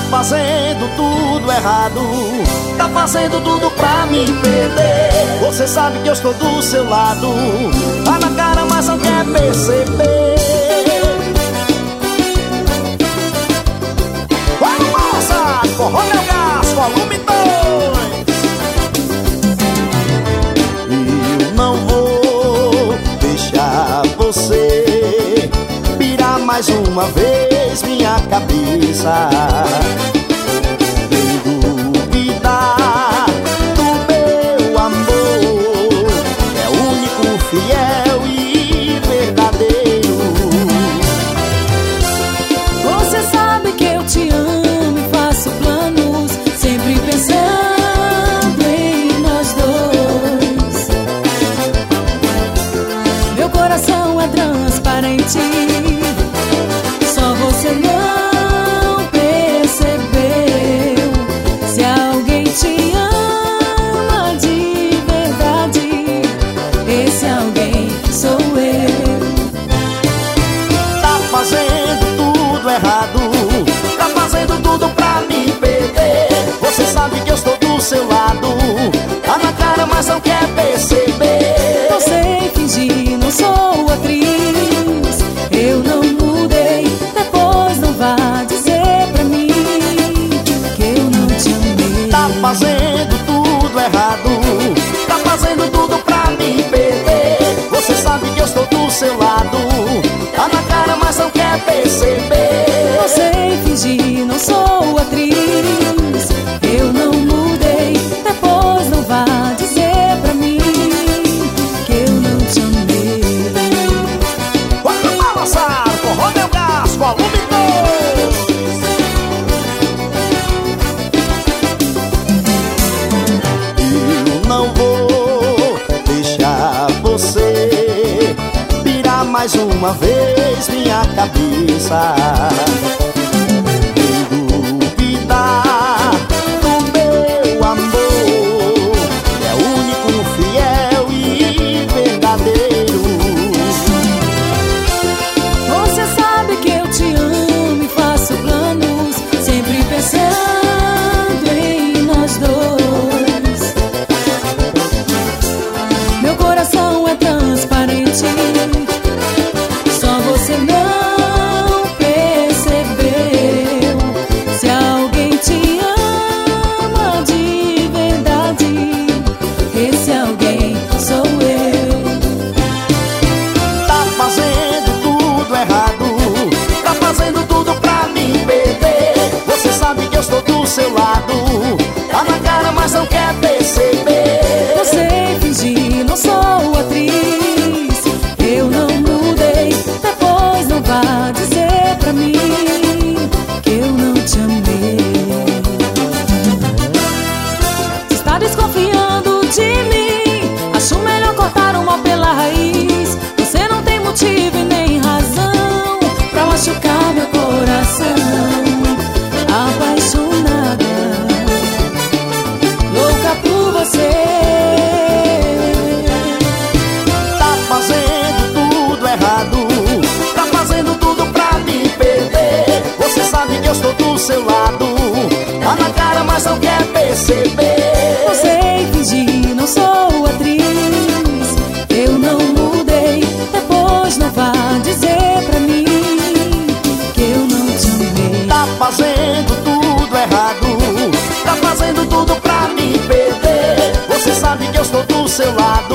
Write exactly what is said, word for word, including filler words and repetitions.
fazendo tudo errado, tá fazendo tudo pra me perder. Você sabe que eu estou do seu lado, tá na cara mas não quer perceber. Vamos, moça! Forró Meu Gás, volume dois. Eu não vou deixar você pirar mais uma vez minha cabeça. Fiel e verdadeiro. Você sabe que eu te amo e faço planos, sempre pensando em nós dois. Meu coração é transparente, só você não percebeu. Se alguém te ama de verdade, esse alguém sou eu. Tá fazendo tudo errado, tá fazendo tudo pra me perder. Você sabe que eu estou do seu lado, tá na cara mas não quer perceber. Não sei fingir, não sou atriz, eu não mudei. Depois não vá dizer pra mim que eu não te amei. Tá fazendo tudo errado, tá fazendo tudo pra me perder. Você sabe que eu estou do seu lado, tá na cara mas não quer perceber. Não sei fingir, não sou atriz, eu não mudei. Depois não vá dizer pra mim que eu não te amei. Vamos balançar, Forró Meu Gás, volume dois. Eu não vou deixar você pirar mais uma vez minha cabeça. Nem duvidar do meu amor, é único, fiel e verdadeiro. Você sabe que eu te amo e faço planos, sempre pensando em nós dois. Meu coração é transparente, só você não percebeu. Se alguém te ama de verdade, esse alguém sou eu. Tá fazendo tudo errado, tá fazendo tudo pra me perder. Você sabe que eu estou do seu lado, tá na cara mas não quer perceber. Não sei fingir, não sou atriz, eu não mudei. Depois não vá dizer pra mim que eu não te amei. Se está desconfiando de mim, acho melhor cortar o mal pela raiz. Você não tem motivo e nem razão pra machucar meu coração. Apaixonada, louca por você. Tá fazendo tudo errado, tá fazendo tudo pra me perder. Você sabe que eu estou do seu lado, tá na cara mas não quer perceber. Não sei fingir, não sou atriz, eu não mudei. Depois não vá dizer pra mim que eu não te amei. Tá fazendo tudo errado, tá fazendo tudo pra me perder. Você sabe que eu estou do seu lado,